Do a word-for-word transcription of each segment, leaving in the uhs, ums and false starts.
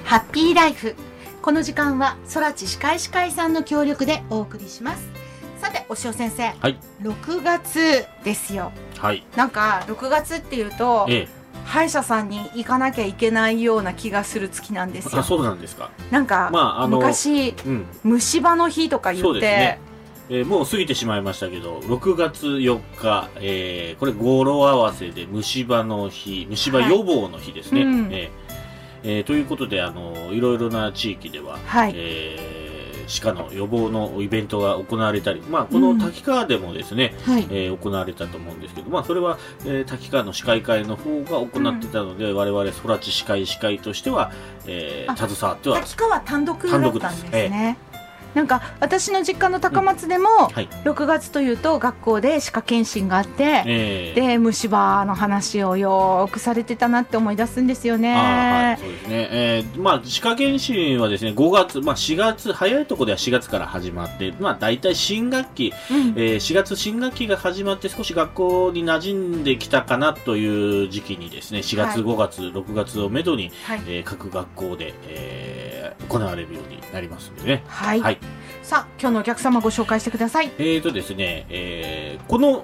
ハッピーライフ。この時間は空知歯科医師会さんの協力でお送りします。さて、押尾先生、 はい、 ろくがつですよ。 はい、 なんかろくがつっていうと、ええ、歯医者さんに行かなきゃいけないような気がする月なんですよ。 あ、そうなんですか。 なんか、まあ、あの昔、うん、虫歯の日とか言って、そうですね、 えー、もう過ぎてしまいましたけど、ろくがつよっか、えー、これ語呂合わせで虫歯の日、虫歯予防の日ですね。はい、うん、えーえー、ということで、あのいろいろな地域では、はい、えー、歯科の予防のイベントが行われたり、まあ、この滝川でもですね、うん、えー、行われたと思うんですけど、まあ、それは、えー、滝川の歯科医会の方が行ってたので、うん、我々空知歯科医師会としては、えー、携わっては滝川単独だったんですね。なんか私の実家の高松でも、うん、はい、ろくがつというと学校で歯科検診があって、えー、で虫歯の話をよくされてたなって思い出すんですよね。 あ、はい、そうですね、えーまあ、歯科検診はですねごがつ、まあ、しがつ早いところではしがつから始まって、まあ、大体新学期、うん、えー、しがつ新学期が始まって少し学校に馴染んできたかなという時期にですねしがつ、はい、ごがつろくがつをめどに、はい、えー、各学校で、えー、行われるようになりますのでね。 はい、はい、さあ今日のお客様ご紹介してください。 えーとですね、えー、この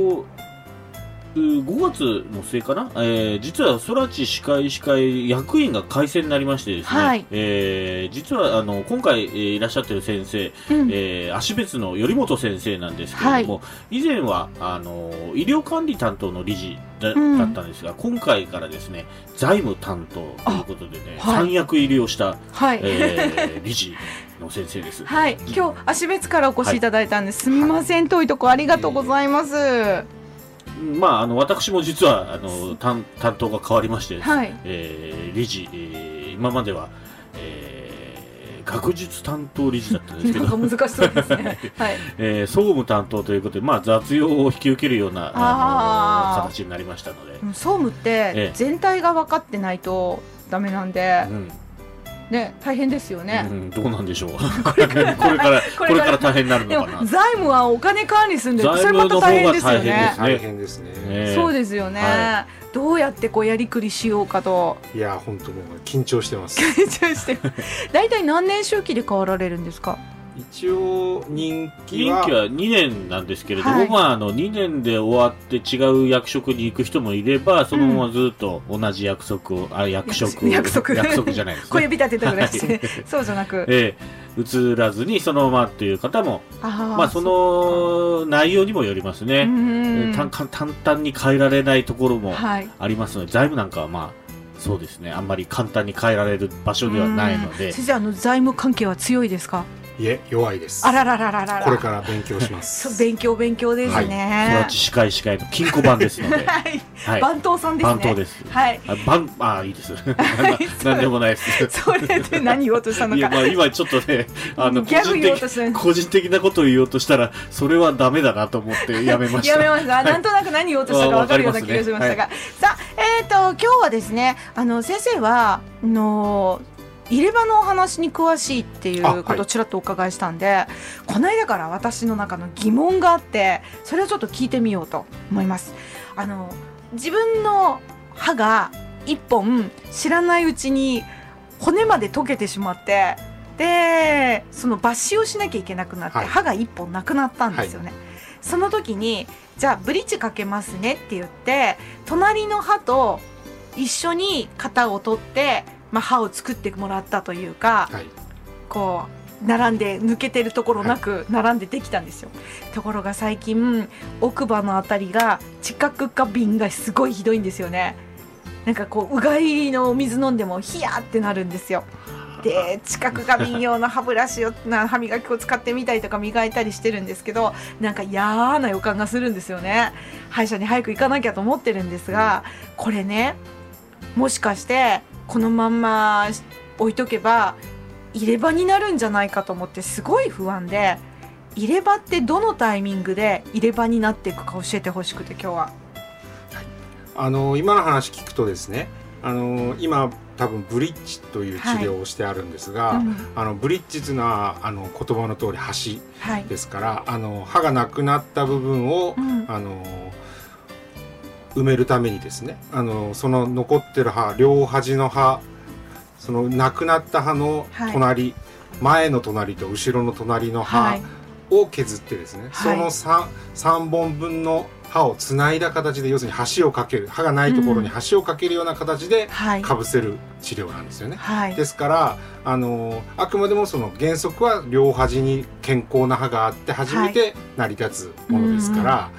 ごがつの末かな、えー、実は空知歯科医師会役員が改選になりましてですね、はい、えー、実はあの今回、えー、いらっしゃっている先生、うん、えー、足別の頼本先生なんですけれども、はい、以前はあの医療管理担当の理事 だ,、うん、だったんですが、今回からですね財務担当ということでね、はい、三役入りをした、はい、えー、理事の先生です。 はい、今日足別からお越しいただいたんです、はい、すみません、遠いとこありがとうございます。えーまあ、あの私も実はあの 担, 担当が変わりまして、はい、えー、理事、えー、今までは、えー、学術担当理事だったんですけどなんか難しそうですね、はい、 えー、総務担当ということで、まあ、雑用を引き受けるようなあの形になりましたので、 総務って全体が分かってないとダメなんで、えーうんね、大変ですよね、 うん、どうなんでしょうこれからこれからこれから大変になるのかな。 財務はお金管理するんで、それまた大変ですよね。 大変ですね、 えー、そうですよね、はい、どうやってこうやりくりしようかと。 いや本当もう緊張してます緊張してだいたい何年周期で変わられるんですか。 一応任期は任期はにねんなんですけれども、はい、まあ、あのにねんで終わって違う役職に行く人もいれば、そのままずっと同じ約束を、うん、あ役職約束約束じゃないですね小指立てたぐらいして、はい、そうじゃなく、 えー、移らずにそのままっていう方も、あ、まあ、その内容にもよりますね。単単に変えられないところもありますので、はい、財務なんかはまあそうですね、あんまり簡単に変えられる場所ではないので。 先生、あの財務関係は強いですか。 いえ、弱いです。 あらららららら、 これから勉強します。 そう、勉強勉強ですね。 空知歯科医師会の金庫番ですので、はいはい、番頭さんですね。 番頭です。 はい。 あ、番、あ、いいです。なんでもないです。 それで何言おうとしたのか。 いや、まあ、今ちょっとね、あのギャグ言おうとして個人的なことを言おうとしたら、そそれはダメだなと思ってやめました。 やめました。なんとなく何言おうとしたか分かるような気がしましたが、はい、さあ、えっと今日はですね、あの先生はあの入れ歯のお話に詳しいっていうことをちらっとお伺いしたんで、はい、この間から私の中の疑問があって、それをちょっと聞いてみようと思います。あの自分の歯が一本知らないうちに骨まで溶けてしまって、でその抜歯をしなきゃいけなくなって、はい、歯が一本なくなったんですよね、はい、その時にじゃあブリッジかけますねって言って、隣の歯と一緒に型を取ってまあ、歯を作ってもらったというか、はい、こう並んで抜けてるところなく並んでできたんですよ、はい、ところが最近奥歯のあたりが知覚過敏がすごいひどいんですよね。なんかこううがいのお水飲んでもヒヤーってなるんですよ。で知覚過敏用の歯ブラシをな歯磨きを使ってみたりとか磨いたりしてるんですけど、なんか嫌な予感がするんですよね。歯医者に早く行かなきゃと思ってるんですが、これね、もしかしてこのまんま置いとけば入れ歯になるんじゃないかと思ってすごい不安で、入れ歯ってどのタイミングで入れ歯になっていくか教えてほしくて今日は、はい、 あの今の話聞くとですね、あの今多分ブリッジという治療をしてあるんですが、はい、うん、あのブリッジというのはあの言葉の通り端ですから、はい、あの歯がなくなった部分を、うん、あの埋めるためにですね、あのその残ってる歯、両端の歯その亡くなった歯の隣、はい、前の隣と後ろの隣の歯を削ってですね、はい、その 3, さんぼんぶんの歯をつないだ形で、要するに箸をかける、歯がないところに箸をかけるような形でかぶせる治療なんですよね、はい、ですからあのあくまでもその原則は両端に健康な歯があって初めて成り立つものですから、はい、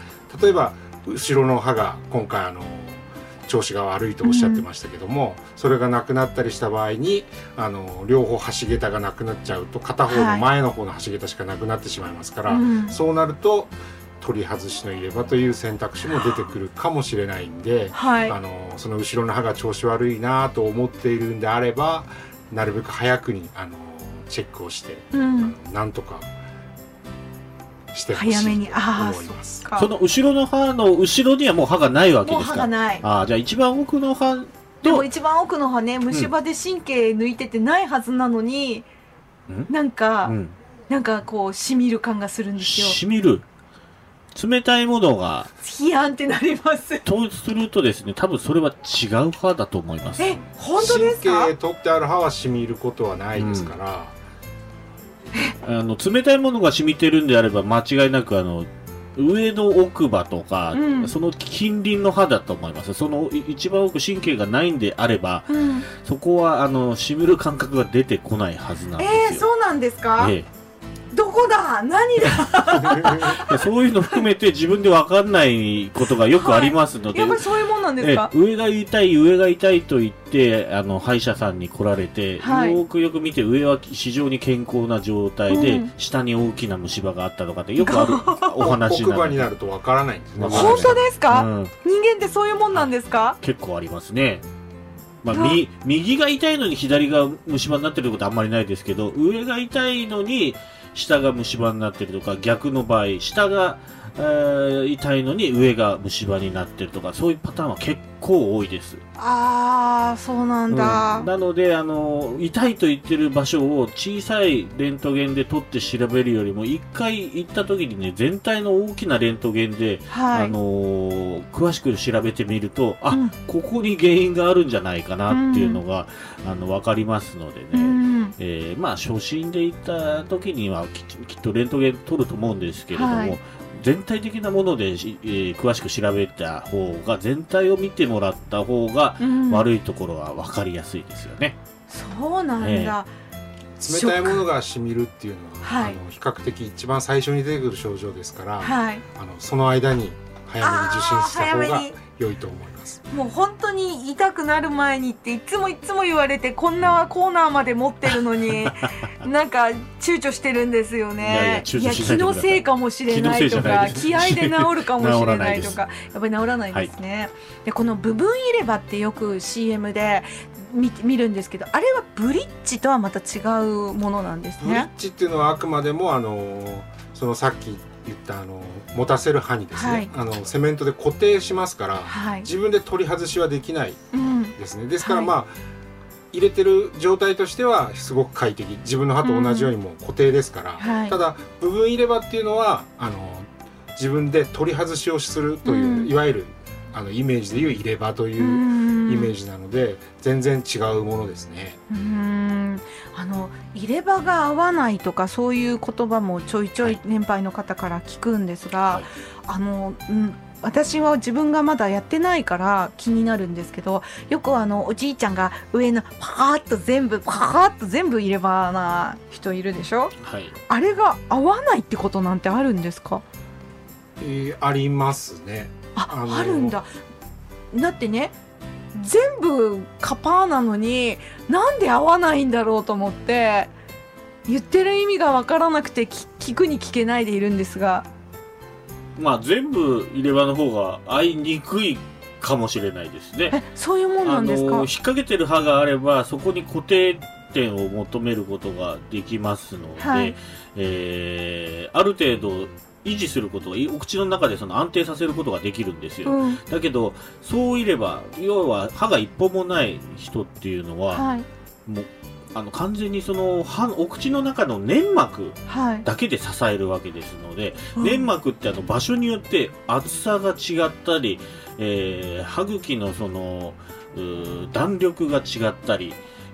例えば後ろの歯が今回あの調子が悪いとおっしゃってましたけども、うん、それがなくなったりした場合にあの両方橋桁がなくなっちゃうと片方の前の方の橋桁しかなくなってしまいますから、はい、そうなると取り外しの入れ歯という選択肢も出てくるかもしれないんで、はい、あのその後ろの歯が調子悪いなと思っているんであればなるべく早くにあのチェックをして、うん、なんとかしてほしいと思います。 その後ろの歯の後ろにはもう歯がないわけですか。もう歯がない。あ、じゃあ一番奥の歯でも一番奥の歯ね、虫歯で神経抜いててないはずなのに、うん、なんか、うん、なんかこうしみる感がするんですよ。 しみる。冷たいものがヒヤンってなります。 とするとですね、多分それは違う歯だと思います。 え、本当ですか？ 神経取ってある歯は染みることはないですから、 うん、あの冷たいものが染みてるんであれば間違いなくあの上の奥歯とか、うん、その近隣の歯だと思います。その一番奥神経がないんであれば、うん、そこはあの染みる感覚が出てこないはずなんですよ。 えー、そうなんですか？ええ、どこだ何だそういうの含めて自分で分かんないことがよくありますので、 はい、やっぱりそういうもんなんですか？ 上が痛い上が痛いと言ってあの歯医者さんに来られて、はい、よくよく見て上は非常に健康な状態で、うん、下に大きな虫歯があったとかってよくあるお話奥歯になると分からないんですね。 本当ですか、うん、人間ってそういうもんなんですか？ 結構ありますね。まあ、み右が痛いのに左が虫歯になってることはあんまりないですけど、上が痛いのに下が虫歯になってるとか、逆の場合下が、えー、痛いのに上が虫歯になってるとか、そういうパターンは結構多いです。 ああ、そうなんだ、 うん、なのであの痛いと言ってる場所を小さいレントゲンで取って調べるよりも一回行った時にね、全体の大きなレントゲンで、はい、あのー、詳しく調べてみると、あ、うん、ここに原因があるんじゃないかなっていうのが、うん、あの分かりますのでね、うん、えー、まあ初診で行った時にはき、きっとレントゲン取ると思うんですけれども、はい、全体的なもので、えー、詳しく調べた方が、全体を見てもらった方が、うん、悪いところは分かりやすいですよね。 そうなんだ、えー、冷たいものがしみるっていうのは、はい、あの比較的一番最初に出てくる症状ですから、はい、あのその間に早めに受診した方が良いと思います。 もう本当に痛くなる前にっていつもいつも言われて、こんなコーナーまで持ってるのになんか躊躇してるんですよね。いやいや、気のせいかもしれないとか、気合で治るかもしれないとかやっぱり治らないですね、はい、でこの部分入れ歯ってよく シーエム で 見, 見るんですけど、あれはブリッジとはまた違うものなんですね。 ブリッジっていうのはあくまでもあのそのさっき言ったあの持たせる歯にですね、はい、あのセメントで固定しますから、はい、自分で取り外しはできないですね、うん、ですからまあ、はい、入れてる状態としてはすごく快適、自分の歯と同じようにも固定ですから、うん、はい、ただ部分入れ歯っていうのはあの自分で取り外しをするという、うん、いわゆるあのイメージでいう入れ歯というイメージなので、全然違うものですね。 うーん、あの入れ歯が合わないとかそういう言葉もちょいちょい年配の方から聞くんですが、はい、あの、うん、私は自分がまだやってないから気になるんですけど、よくあのおじいちゃんが上のパーッと全部パーッと全部入れ歯な人いるでしょ、はい、あれが合わないってことなんてあるんですか？ えー、ありますね。 あ、あのー、あるんだ。だってね、全部カパーなのになんで合わないんだろうと思って言ってる意味が分からなくて聞くに聞けないでいるんですが、 まあ全部入れ歯の方が合いにくいかもしれないですね。 え、そういうもんなんですか？ あの引っ掛けてる歯があればそこに固定点を求めることができますので、はい、えー、ある程度維持することがお口の中でその安定させることができるんですよ、うん、だけどそういれば要は歯が一本もない人っていうのは、はい、もうあの完全にその歯お口の中の粘膜だけで支えるわけですので、はい、粘膜ってあの場所によって厚さが違ったり、えー、歯茎のその弾力が違ったり、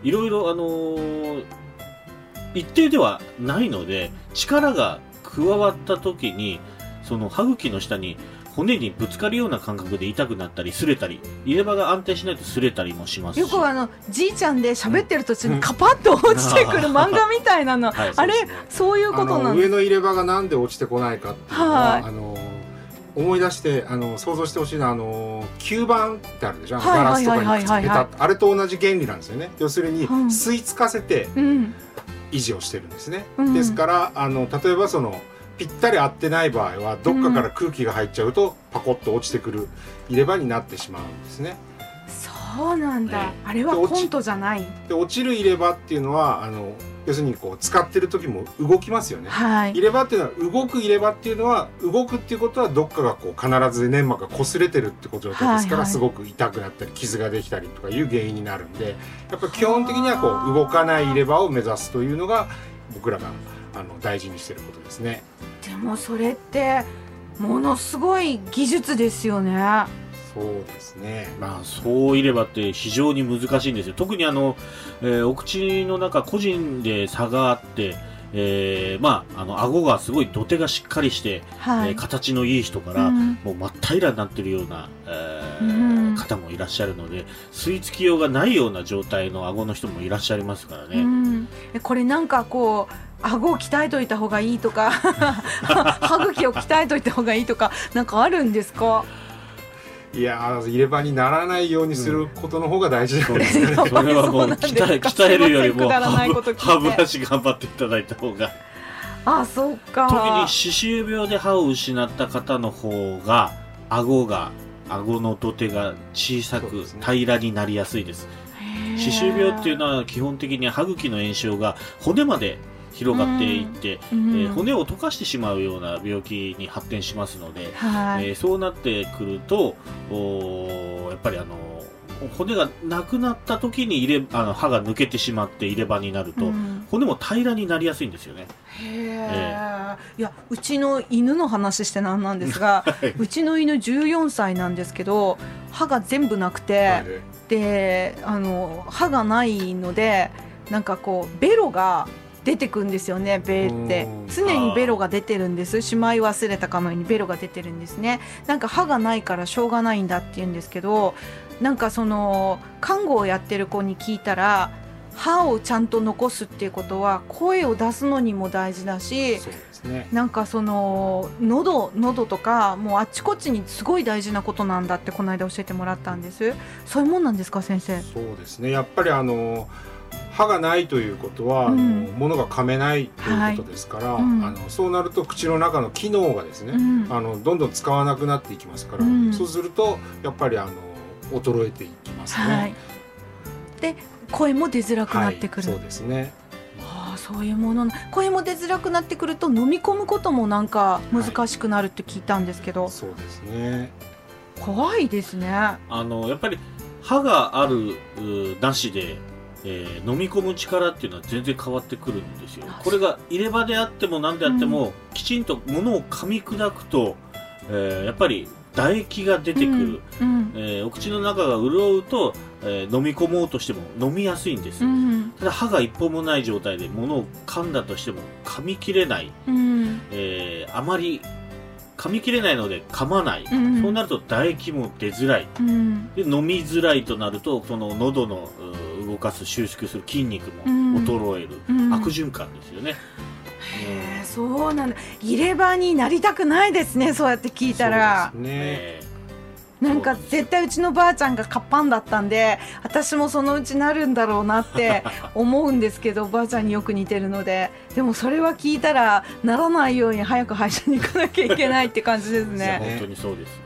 いろいろあのー、一定ではないので、力が加わった時にその歯茎の下に骨にぶつかるような感覚で痛くなったり擦れたり、入れ歯が安定しないと擦れたりもしますし、 よくあのじいちゃんで喋ってる途中にカパッと落ちてくる漫画みたいなの、はい、あれ そうですね、そういうことなんです。 上の入れ歯がなんで落ちてこないかっていうのは、はい、あの思い出してあの想像してほしいのは、あの吸盤ってあるでしょ、ガラスとかにくっつけた、あれと同じ原理なんですよね。要するに、うん、吸い付かせて維持をしてるんですね、うん、ですからあの例えばそのぴったり合ってない場合はどっかから空気が入っちゃうとパコッと落ちてくる入れ歯になってしまうんですね。 そうなんだ、ね、あれはコントじゃない。 で落ちる入れ歯っていうのはあの要するにこう使ってる時も動きますよね、 はい、 入れ歯っていうのは動く入れ歯っていうのは動くっていうことはどっかがこう必ず粘膜が擦れてるってことですから、はいはい、すごく痛くなったり傷ができたりとかいう原因になるんで、やっぱり基本的にはこう動かない入れ歯を目指すというのが僕らがあの大事にしてることですね。 でもそれってものすごい技術ですよね。 そうですね、 まあ、そういればって非常に難しいんですよ。特にあの、えー、お口の中個人で差があって、えー、まああの顎がすごい土手がしっかりして、はい、えー、形のいい人から、うん、もう真っ平らになってるような、えーうん、方もいらっしゃるので、吸い付きようがないような状態の顎の人もいらっしゃいますからね、うん、 これなんかこう顎を鍛えといた方がいいとか歯茎を鍛えといた方がいいとかなんかあるんですか？ いや入れ歯にならないようにすることの方が大事なんですね、うん、 それはもう鍛え、鍛えるよりも歯ブラシ頑張っていただいた方が。 あ、そうか。 特に歯周病で歯を失った方の方が顎が顎の土手が小さく平らになりやすいです。歯周病っていうのは基本的に歯茎の炎症が骨まで広がっていって、うんうん、えー、骨を溶かしてしまうような病気に発展しますので、はい、えー、そうなってくるとおやっぱりあの骨がなくなった時に入れあの歯が抜けてしまって入れ歯になると、うん、骨も平らになりやすいんですよね。 へー、えー、いやうちの犬の話してなんなんですが、はい、うちの犬じゅうよんさいなんですけど歯が全部なくて、はい、であの歯がないのでなんかこうベロが出てくんですよね。ベーって常にベロが出てるんです。しまい忘れたかのようにベロが出てるんですね。なんか歯がないからしょうがないんだって言うんですけど、なんかその看護をやってる子に聞いたら歯をちゃんと残すっていうことは声を出すのにも大事だし、そうですね、なんかその喉喉とかもうあっちこっちにすごい大事なことなんだってこの間教えてもらったんです。そういうもんなんですか先生？ そうですね、やっぱりあの歯がないということは、うん、あの物が噛めないということですから、はい、うん、あのそうなると口の中の機能がですね、うん、あのどんどん使わなくなっていきますから、うん、そうするとやっぱりあの衰えていきますね、はい、 で声も出づらくなってくる、 はい、そうですね。 ああ、そういうもの。声も出づらくなってくると飲み込むこともなんか難しくなるって聞いたんですけど、はい、 そうですね、 怖いですね。 あのやっぱり歯があるなしでえー、飲み込む力っていうのは全然変わってくるんですよ。これが入れ歯であっても何であっても、うん、きちんと物を噛み砕くと、えー、やっぱり唾液が出てくる、うんうん、えー、お口の中が潤うと、えー、飲み込もうとしても飲みやすいんです、うん、ただ歯が一本もない状態で物を噛んだとしても噛み切れない、うん、えー、あまり噛み切れないので噛まない、うん、そうなると唾液も出づらい、うん、で飲みづらいとなるとその喉の動かす収縮する筋肉も衰える、うん、悪循環ですよね。 へー、そうなんだ。入れ歯になりたくないですね、そうやって聞いたら。そうですね、なんか絶対うちのばあちゃんがカッパンだったんで私もそのうちなるんだろうなって思うんですけどばあちゃんによく似てるので、でもそれは聞いたらならないように早く歯医者に行かなきゃいけないって感じですね。 本当にそうです。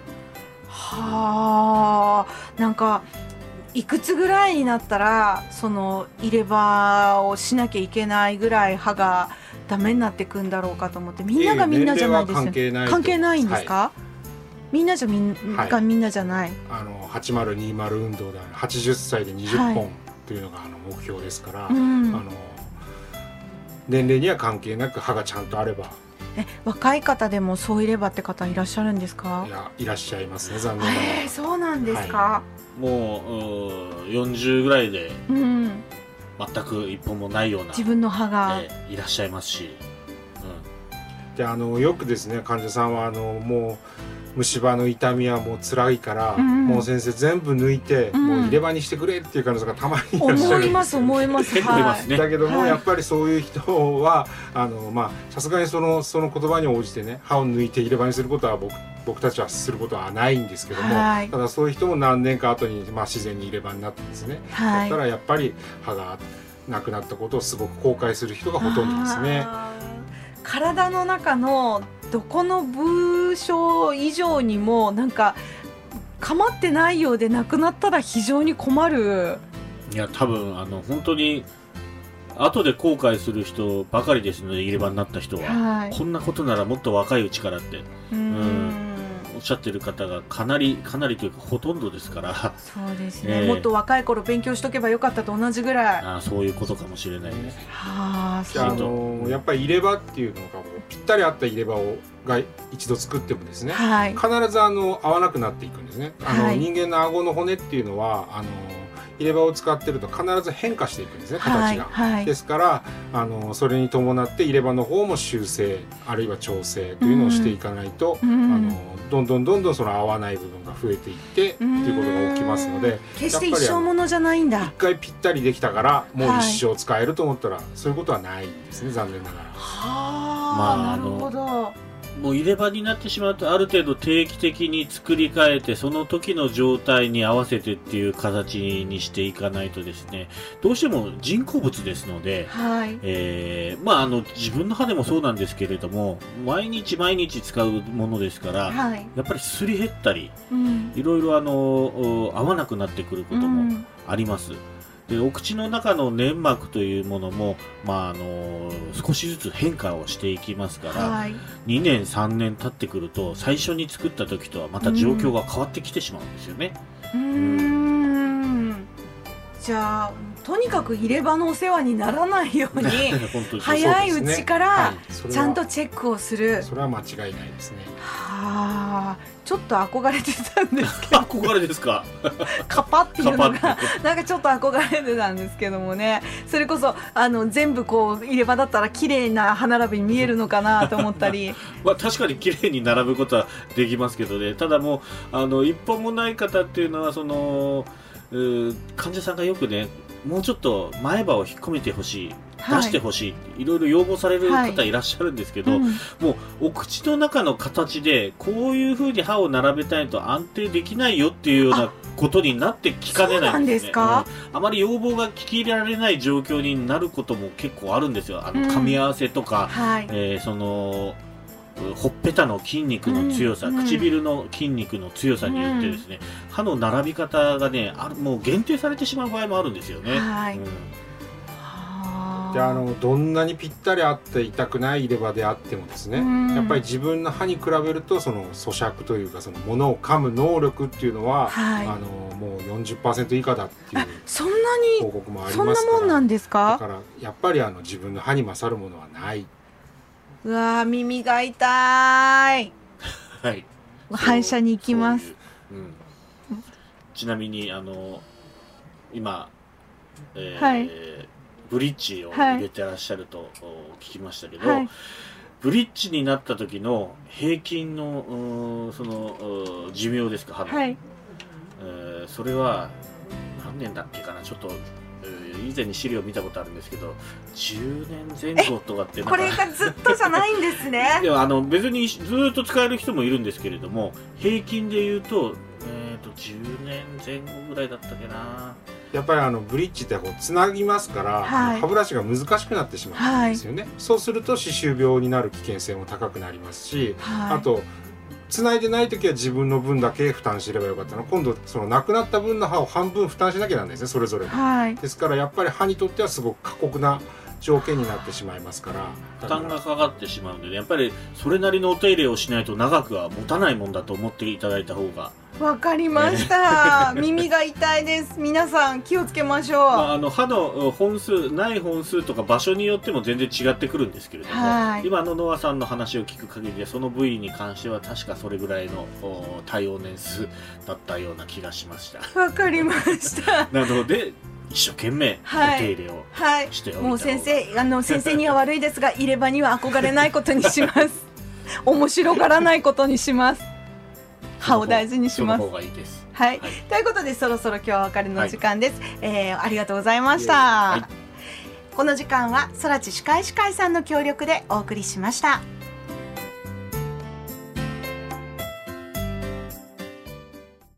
はあ、なんかいくつぐらいになったらその入れ歯をしなきゃいけないぐらい歯がダメになっていくんだろうかと思って。みんながみんなじゃないですよね。 年齢は関係ないんですか？はい、みんなじゃみんな、はい、みんなじゃない。 あのはちまるにまる運動ではちじゅっさいでにじゅっぽん、はい、というのがあの目標ですから、うん、あの年齢には関係なく歯がちゃんとあれば。 え、若い方でもそういればって方いらっしゃるんですか？ いや、いらっしゃいますね、残念ながら。 えー、そうなんですか？ はい、もう、うよんじゅうぐらいで、うん、 全く一本もないような自分の歯が、 えー、いらっしゃいますし、 うん、であのよくですね患者さんはあのもう虫歯の痛みはもう辛いから、うん、もう先生全部抜いて、うん、もう入れ歯にしてくれっていう患者さんがたまにいらっしゃるんですよ、ね、 思います思います、 はい、 だけども、はい、やっぱりそういう人はあのまあさすがにそのその言葉に応じてね歯を抜いて入れ歯にすることは僕僕たちはすることはないんですけども、はい、ただそういう人も何年か後にまあ自然に入れ歯になってですね、はい、だったらやっぱり歯がなくなったことをすごく後悔する人がほとんどですね。 体の中のどこの部署以上にもなんか構ってないようでなくなったら非常に困る。 いや多分あの本当に後で後悔する人ばかりですので入れ歯になった人は、はい、こんなことならもっと若いうちからってうん、うんおっしゃってる方がかなりかなりというかほとんどですからそうですね、えー、もっと若い頃勉強しとけばよかったと同じぐらいあそういうことかもしれないです、 はあ、そうあのやっぱり入れ歯っていうのがもうぴったり合った入れ歯をが一度作ってもですね、はい、必ずあの合わなくなっていくんですね。あの、はい、人間の顎の骨っていうのはあの入れ歯を使ってると必ず変化していくんですね形が、はいはい、ですからあのそれに伴って入れ歯の方も修正あるいは調整というのをしていかないと、うん、あのどんどんどんどんその合わない部分が増えていってっていうことが起きますので決して一生ものじゃないんだ。 一回ぴったりできたからもう一生使えると思ったら、はい、そういうことはないんですね残念ながら。 はあ、まあ、なるほど。 もう入れ歯になってしまうとある程度定期的に作り変えてその時の状態に合わせてっていう形にしていかないとですねどうしても人工物ですので、はいえーまあ、あの自分の歯でもそうなんですけれども毎日毎日使うものですから、はい、やっぱりすり減ったり、うん、いろいろあの合わなくなってくることもあります、うんでお口の中の粘膜というものも、まあ、あの少しずつ変化をしていきますから、はい、にねんさんねん経ってくると最初に作った時とはまた状況が変わってきてしまうんですよね。 うーん、うん、じゃあとにかく入れ歯のお世話にならないように早いうちからちゃんとチェックをする。 それは間違いないですね。 はあ、ちょっと憧れてたんですけど憧れですかカパっていうのがなんかちょっと憧れてたんですけどもねそれこそあの全部こう入れ歯だったら綺麗な歯並びに見えるのかなと思ったりまあ確かに綺麗に並ぶことはできますけどねただもうあの一本もない方っていうのはその患者さんがよくねもうちょっと前歯を引っ込めてほしい出してほしい、はい、いろいろ要望される方いらっしゃるんですけど、はいうん、もうお口の中の形でこういう風に歯を並べたいと安定できないよっていうようなことになってきかねないんですね。 そうなんですか？ うん、あまり要望が聞き入れられない状況になることも結構あるんですよ。あの噛み合わせとか、うんはいえー、そのほっぺたの筋肉の強さ、うん、唇の筋肉の強さによってですね、うん、歯の並び方がねあもう限定されてしまう場合もあるんですよね。はいうんであのどんなにぴったり合って痛くない入れ歯であってもですねやっぱり自分の歯に比べるとその咀嚼というかその物を噛む能力っていうのは、はい、あのもう よんじゅっパーセント 以下だっていう報告もありますからそんなもんなんですか？ だからやっぱりあの自分の歯に勝るものはない。 うわ耳が痛いはい歯医者に行きます。ういう、 うん、ちなみにあの今、えーはいブリッジを入れてらっしゃると聞きましたけど、はい、ブリッジになった時の平均のその寿命ですか歯の、はいえー、それは何年だっけかなちょっと、えー、以前に資料見たことあるんですけどじゅうねんぜん後とかってなんかこれがずっとじゃないんですねでもあの別にずっと使える人もいるんですけれども平均でいうと、えー、とじゅうねんぜん後ぐらいだったっけな。 やっぱりあのブリッジってこうつなぎますから、はい、歯ブラシが難しくなってしまうんですよね、はい、そうすると歯周病になる危険性も高くなりますし、はい、あとつないでない時は自分の分だけ負担すればよかったの今度そのなくなった分の歯を半分負担しなきゃなんですねそれぞれ、はい、ですからやっぱり歯にとってはすごく過酷な条件になってしまいますから負担がかかってしまうのでやっぱりそれなりのお手入れをしないと長くは持たないもんだと思っていただいた方がわかりました、ね、耳が痛いです皆さん気をつけましょう、まあ、あの歯の本数ない本数とか場所によっても全然違ってくるんですけれども、はい、今のノアさんの話を聞く限りでその部位に関しては確かそれぐらいの対応年数だったような気がしましたわかりましたなので一生懸命お手入れをしておいた方が、 はい、もう先生あの先生には悪いですが入れ歯には憧れないことにします面白がらないことにします。歯を大事にします。 その方がいいです。 はい、はい、ということでそろそろ今日はお別れの時間です、はい、えー、ありがとうございました。はい、この時間は空知歯科医師会さんの協力でお送りしました。